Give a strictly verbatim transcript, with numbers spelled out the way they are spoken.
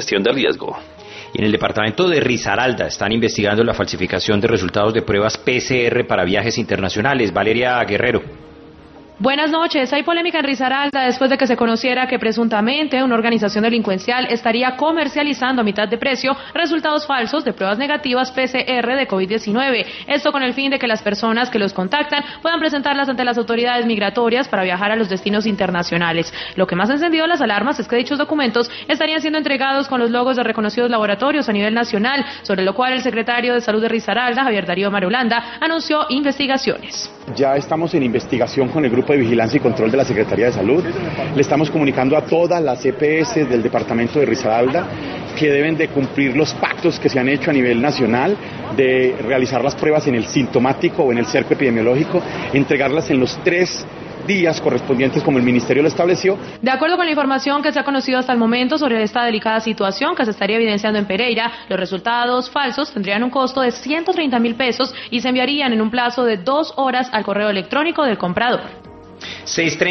gestión de riesgo. Y en el departamento de Risaralda están investigando la falsificación de resultados de pruebas P C R para viajes internacionales. Valeria Guerrero. Buenas noches. Hay polémica en Risaralda después de que se conociera que presuntamente una organización delincuencial estaría comercializando a mitad de precio resultados falsos de pruebas negativas P C R de COVID diecinueve. Esto con el fin de que las personas que los contactan puedan presentarlas ante las autoridades migratorias para viajar a los destinos internacionales. Lo que más ha encendido las alarmas es que dichos documentos estarían siendo entregados con los logos de reconocidos laboratorios a nivel nacional, sobre lo cual el secretario de Salud de Risaralda, Javier Darío Marulanda, anunció investigaciones. Ya estamos en investigación con el Grupo de Vigilancia y Control de la Secretaría de Salud. Le estamos comunicando a todas las E P S del departamento de Risaralda que deben de cumplir los pactos que se han hecho a nivel nacional, de realizar las pruebas en el sintomático o en el cerco epidemiológico, entregarlas en los tres días correspondientes como el Ministerio lo estableció. De acuerdo con la información que se ha conocido hasta el momento sobre esta delicada situación que se estaría evidenciando en Pereira, los resultados falsos tendrían un costo de ciento treinta mil pesos y se enviarían en un plazo de dos horas al correo electrónico del comprador. seis